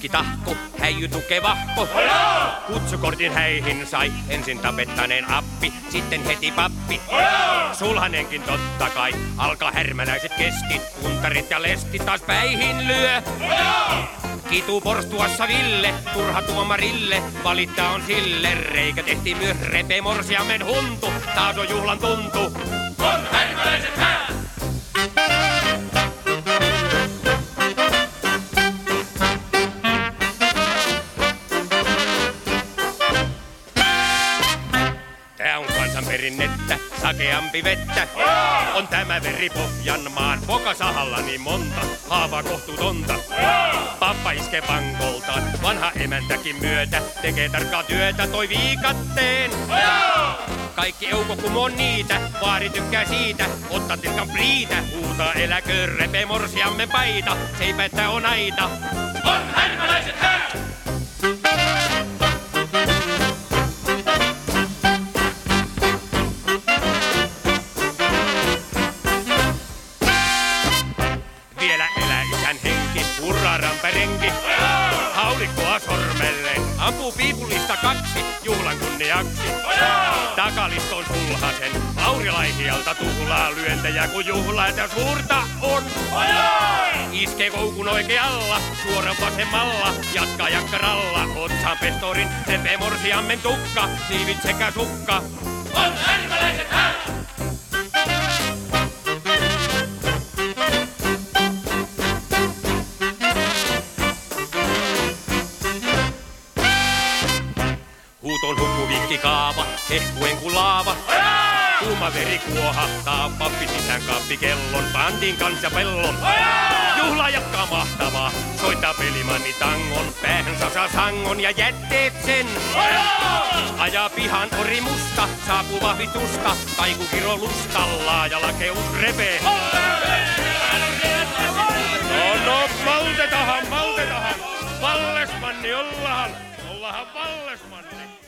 Kaikki tahko, häijy tukevahko. Kutsukortin häihin sai ensin tapettaneen appi, sitten heti pappi. Sulhanenkin totta kai, alkaa härmäläiset kestit, puntarit ja lestit taas päihin lyö. Kituu porstuassa Ville, turha tuomarille, valittaa on sille, reikä tehtiin myös Repe Morsiamen huntu, taas on juhlan tuntu. On härmäläiset hää! Tää on kansanperinnettä, sakeampi vettä. On tämä veri Pohjanmaan, pokasahalla niin monta, haavaa kohtuutonta. Pappa iskee pankoltaan, vanha emäntäkin myötä, tekee tarkkaa työtä toi viikatteen. Kaikki eukokumon niitä, vaari tykkää siitä, otta tilkan priitä, huutaa eläköön Repe Morsiamen paita, seipäättä on aita. On härmäläiset hää! Vielä elää isän henki, hurraa ramperenki. Haulikkoa sormelleen, ampuu piipullista 2 juhlan kunniaksi. Takaliston sulhasen, Laurilaihialta tuhlaa lyöntejä, kun juhlaita suurta on. Iskee koukun oikealla, suoran vasemmalla, jatkaa jakkaralla. Otsaan pestorin, Repe Morsiamen tukka, siivit sekä sukka. On härmäläiset hää! Huuton hukkuvikki kaava, hehkuen ku laava. Kuuma veri kuohahtaa, pappi sisään kaappi kellon, bandin kanssa pellon. Juhla jatkaa mahtavaa, soittaa pelimanni tangon, päähän saa sangon ja jätteet sen. Ajaa pihan ori musta, saapuu vahvistusta, kaikukiro lustalla ja lakeus repee. No, maltetahan, Vallesmanni ollahan Vallesmanni.